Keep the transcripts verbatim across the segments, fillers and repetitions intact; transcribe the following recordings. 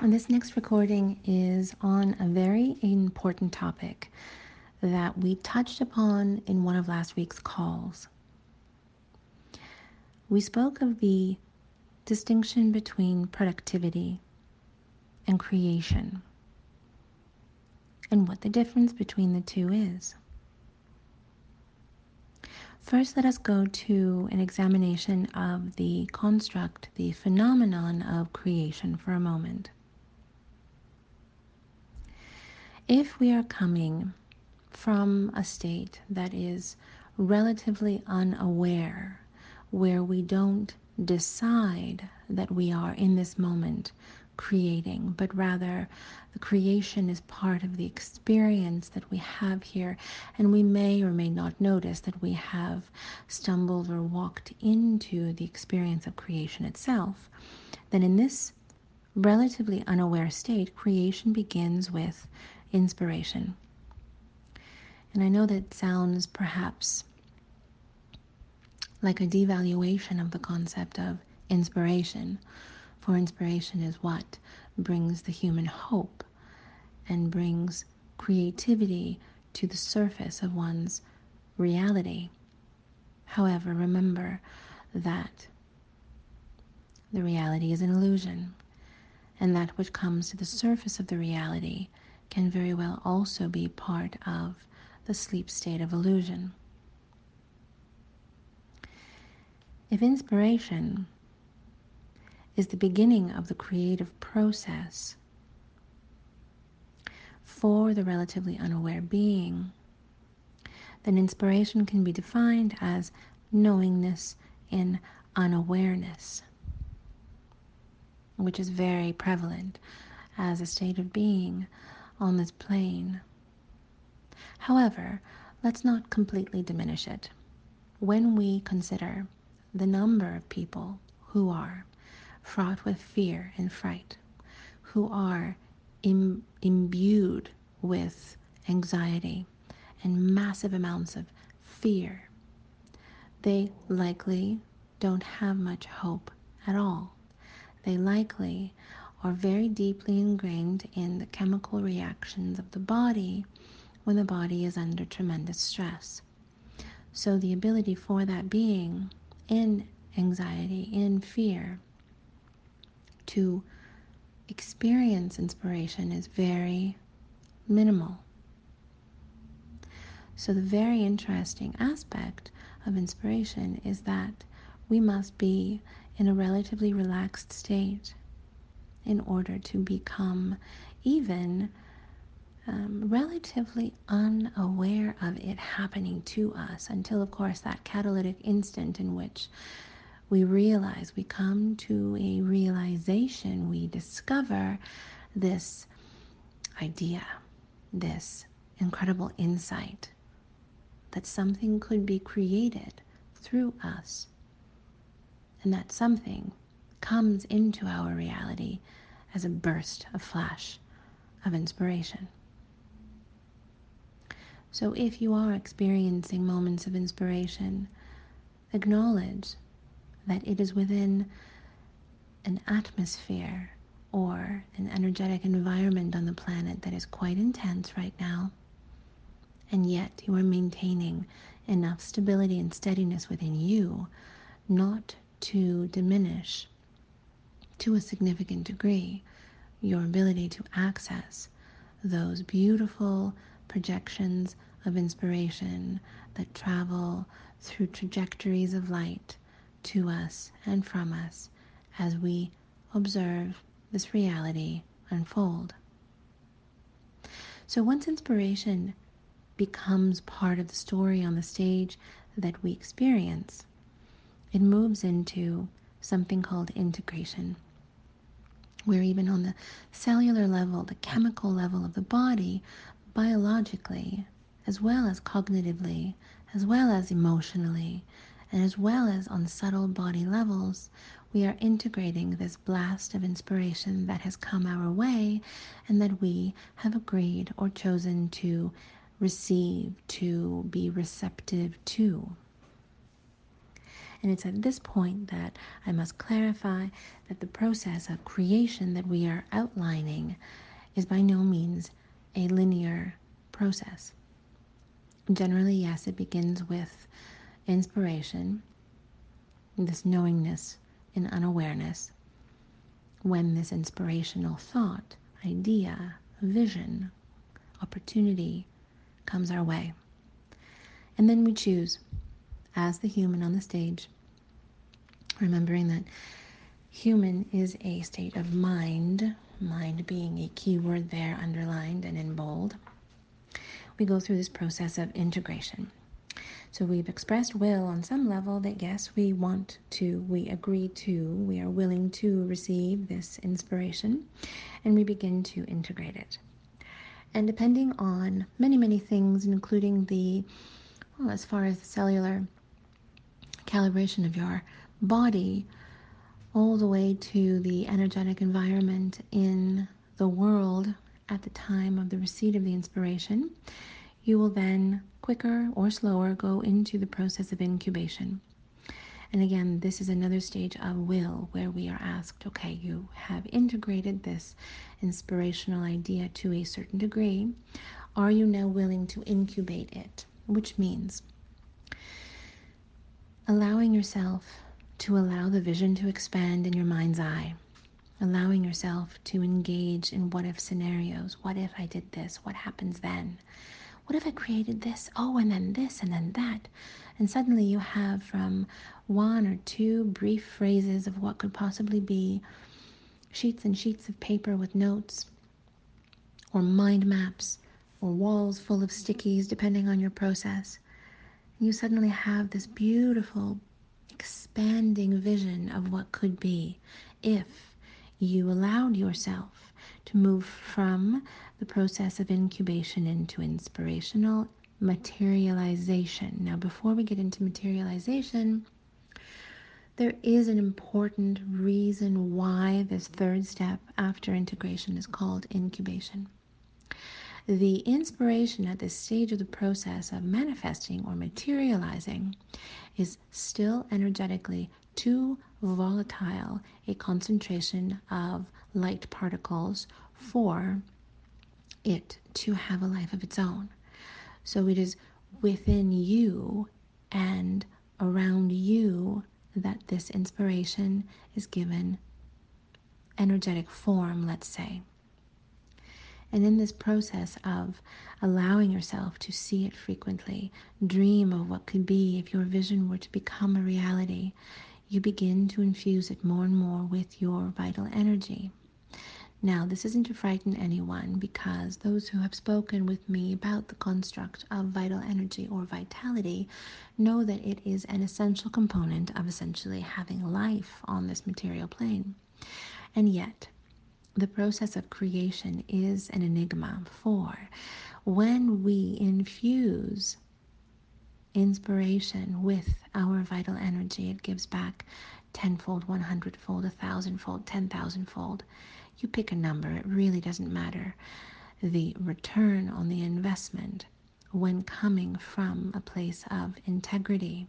This next recording is on a very important topic that we touched upon in one of last week's calls. We spoke of the distinction between productivity and creation and what the difference between the two is. First, let us go to an examination of the construct, the phenomenon of creation for a moment. If we are coming from a state that is relatively unaware, where we don't decide that we are in this moment creating, but rather the creation is part of the experience that we have here, and we may or may not notice that we have stumbled or walked into the experience of creation itself, then in this relatively unaware state, creation begins with inspiration. And I know that sounds perhaps like a devaluation of the concept of inspiration, for inspiration is what brings the human hope and brings creativity to the surface of one's reality. However, remember that the reality is an illusion, and that which comes to the surface of the reality can very well also be part of the sleep state of illusion. If inspiration is the beginning of the creative process for the relatively unaware being, then inspiration can be defined as knowingness in unawareness, which is very prevalent as a state of being on this plane. However, let's not completely diminish it. When we consider the number of people who are fraught with fear and fright, who are Im- imbued with anxiety and massive amounts of fear, they likely don't have much hope at all. They likely are very deeply ingrained in the chemical reactions of the body when the body is under tremendous stress. So the ability for that being in anxiety, in fear, to experience inspiration is very minimal. So the very interesting aspect of inspiration is that we must be in a relatively relaxed state in order to become even um, relatively unaware of it happening to us, until, of course, that catalytic instant in which we realize, we come to a realization, we discover this idea, this incredible insight that something could be created through us, and that something comes into our reality as a burst, a flash of inspiration. So if you are experiencing moments of inspiration, acknowledge that it is within an atmosphere or an energetic environment on the planet that is quite intense right now, and yet you are maintaining enough stability and steadiness within you not to diminish to a significant degree your ability to access those beautiful projections of inspiration that travel through trajectories of light to us and from us as we observe this reality unfold. So once inspiration becomes part of the story on the stage that we experience, it moves into something called integration, where even on the cellular level, the chemical level of the body, biologically, as well as cognitively, as well as emotionally, and as well as on subtle body levels, we are integrating this blast of inspiration that has come our way and that we have agreed or chosen to receive, to be receptive to. And it's at this point that I must clarify that the process of creation that we are outlining is by no means a linear process. Generally, yes, it begins with inspiration, this knowingness and unawareness, when this inspirational thought, idea, vision, opportunity comes our way. And then we choose, as the human on the stage, remembering that human is a state of mind, mind being a key word there underlined and in bold. We go through this process of integration. So we've expressed will on some level that yes, we want to, we agree to, we are willing to receive this inspiration, and we begin to integrate it. And depending on many, many things, including the, well, as far as the cellular calibration of your body, all the way to the energetic environment in the world at the time of the receipt of the inspiration, you will then, quicker or slower, go into the process of incubation. And again, this is another stage of will where we are asked, okay, you have integrated this inspirational idea to a certain degree. Are you now willing to incubate it? Which means allowing yourself to allow the vision to expand in your mind's eye, allowing yourself to engage in what if scenarios. What if I did this? What happens then? What if I created this? Oh, and then this, and then that. And suddenly you have from one or two brief phrases of what could possibly be sheets and sheets of paper with notes, or mind maps, or walls full of stickies, depending on your process. You suddenly have this beautiful, expanding vision of what could be if you allowed yourself to move from the process of incubation into inspirational materialization. Now, before we get into materialization, there is an important reason why this third step after integration is called incubation. The inspiration at this stage of the process of manifesting or materializing is still energetically too volatile a concentration of light particles for it to have a life of its own. So it is within you and around you that this inspiration is given energetic form, let's say. And in this process of allowing yourself to see it frequently, dream of what could be if your vision were to become a reality, you begin to infuse it more and more with your vital energy. Now, this isn't to frighten anyone, because those who have spoken with me about the construct of vital energy or vitality know that it is an essential component of essentially having life on this material plane. And yet, the process of creation is an enigma, for when we infuse inspiration with our vital energy, it gives back tenfold, one hundredfold, a thousandfold, ten thousandfold. You pick a number, it really doesn't matter. The return on the investment when coming from a place of integrity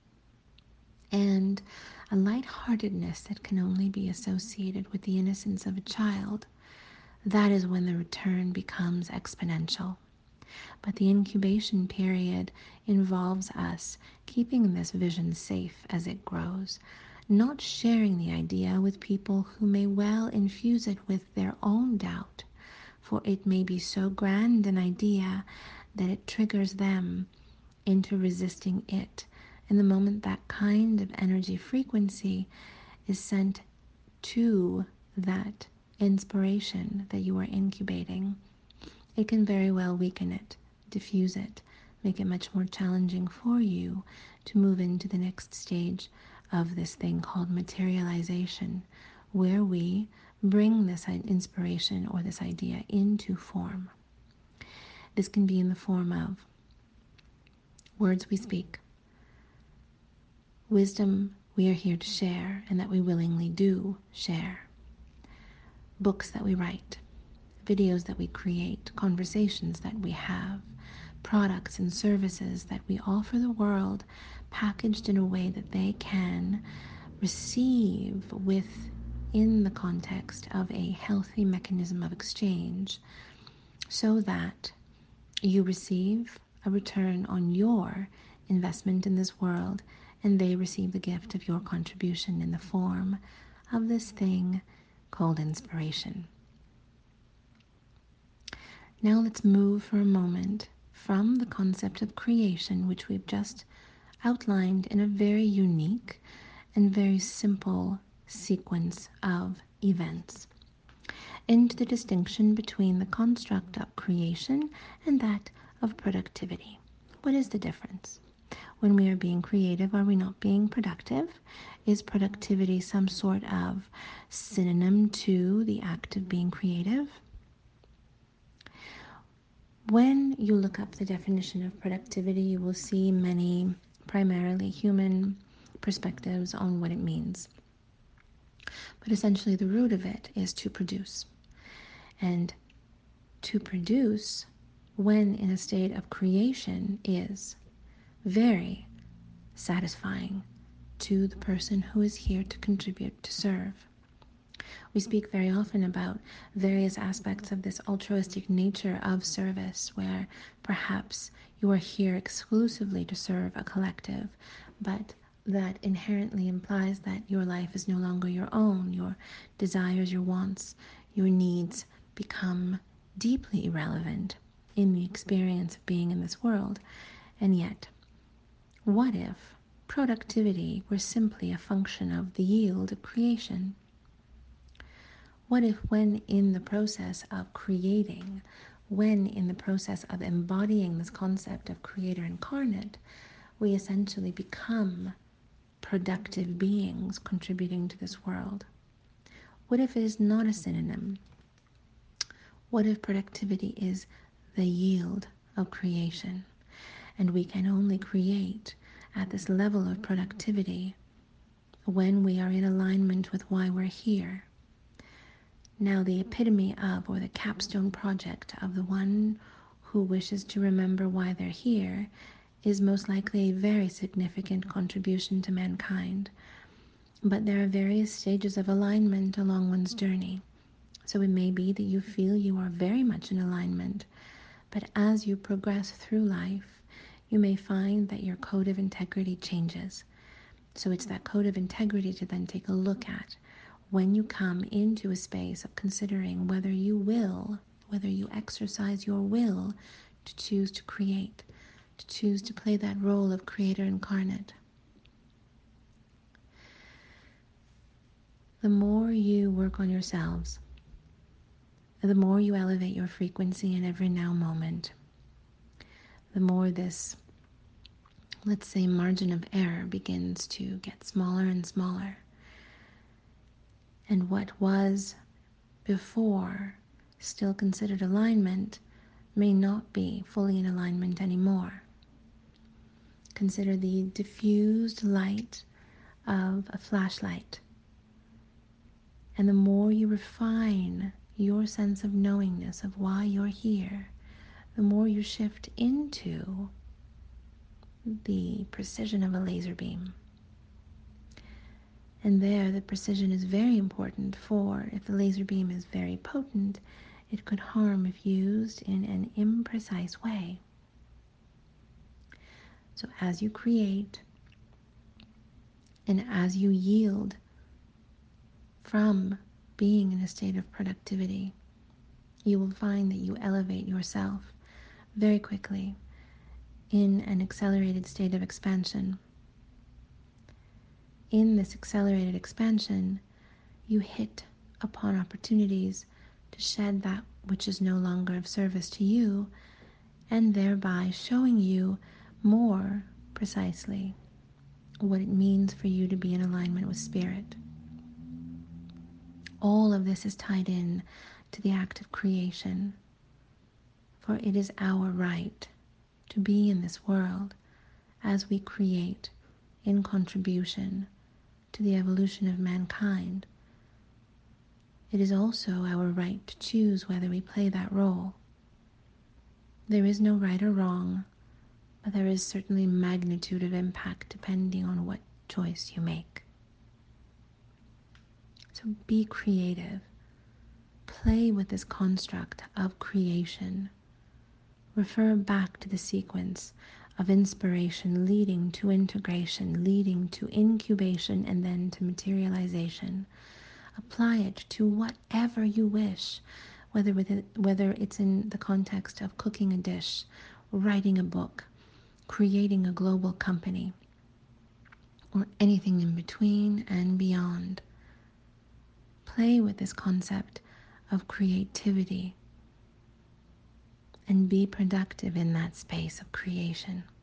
and a lightheartedness that can only be associated with the innocence of a child, that is when the return becomes exponential. But the incubation period involves us keeping this vision safe as it grows, not sharing the idea with people who may well infuse it with their own doubt, for it may be so grand an idea that it triggers them into resisting it. And the moment that kind of energy frequency is sent to that inspiration that you are incubating, it can very well weaken it, diffuse it, make it much more challenging for you to move into the next stage of this thing called materialization, where we bring this inspiration or this idea into form. This can be in the form of words we speak, wisdom we are here to share and that we willingly do share, books that we write, videos that we create, conversations that we have, products and services that we offer the world packaged in a way that they can receive within the context of a healthy mechanism of exchange so that you receive a return on your investment in this world and they receive the gift of your contribution in the form of this thing called inspiration. Now let's move for a moment from the concept of creation, which we've just outlined in a very unique and very simple sequence of events, into the distinction between the construct of creation and that of productivity. What is the difference? When we are being creative, are we not being productive? Is productivity some sort of synonym to the act of being creative? When you look up the definition of productivity, you will see many primarily human perspectives on what it means. But essentially, the root of it is to produce. And to produce, when in a state of creation, is very satisfying to the person who is here to contribute, to serve. We speak very often about various aspects of this altruistic nature of service, where perhaps you are here exclusively to serve a collective, but that inherently implies that your life is no longer your own. Your desires, your wants, your needs become deeply irrelevant in the experience of being in this world. And yet, what if productivity were simply a function of the yield of creation? What if, when in the process of creating, when in the process of embodying this concept of creator incarnate, we essentially become productive beings contributing to this world? What if it is not a synonym? What if productivity is the yield of creation, and we can only create at this level of productivity when we are in alignment with why we're here? Now, the epitome of, or the capstone project of the one who wishes to remember why they're here is most likely a very significant contribution to mankind. But there are various stages of alignment along one's journey. So it may be that you feel you are very much in alignment, but as you progress through life, you may find that your code of integrity changes. So it's that code of integrity to then take a look at when you come into a space of considering whether you will, whether you exercise your will to choose to create, to choose to play that role of creator incarnate. The more you work on yourselves, the more you elevate your frequency in every now moment, the more this, let's say, margin of error begins to get smaller and smaller. And what was before still considered alignment may not be fully in alignment anymore. Consider the diffused light of a flashlight. And the more you refine your sense of knowingness of why you're here, the more you shift into the precision of a laser beam. And there, the precision is very important, for if the laser beam is very potent, it could harm if used in an imprecise way. So as you create and as you yield from being in a state of productivity, you will find that you elevate yourself very quickly in an accelerated state of expansion. In this accelerated expansion, you hit upon opportunities to shed that which is no longer of service to you, and thereby showing you more precisely what it means for you to be in alignment with spirit. All of this is tied in to the act of creation, for it is our right to be in this world as we create in contribution to the evolution of mankind. It is also our right to choose whether we play that role. There is no right or wrong, but there is certainly magnitude of impact depending on what choice you make. So be creative. Play with this construct of creation. Refer back to the sequence of inspiration leading to integration, leading to incubation, and then to materialization. Apply it to whatever you wish, whether, within, whether it's in the context of cooking a dish, writing a book, creating a global company, or anything in between and beyond. Play with this concept of creativity and be productive in that space of creation.